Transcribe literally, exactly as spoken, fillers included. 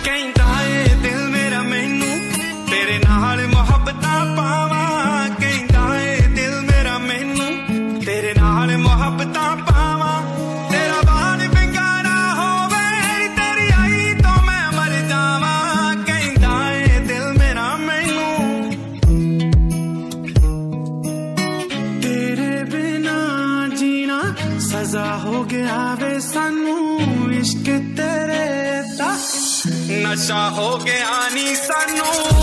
कहता है दिल मेरा मैनू तेरे नाल मुहब्बतां पावां कहता है दिल मेरा मैनू तेरे नाल मुहब्बतां पावां तेरा बाल बिंगारा होवे तेरी आई तो मैं मर जावां कहता है दिल मेरा मैनू तेरे बिना जीना सजा हो गया वे सानू इश्क तेरे दा नशा हो गया नी सानू।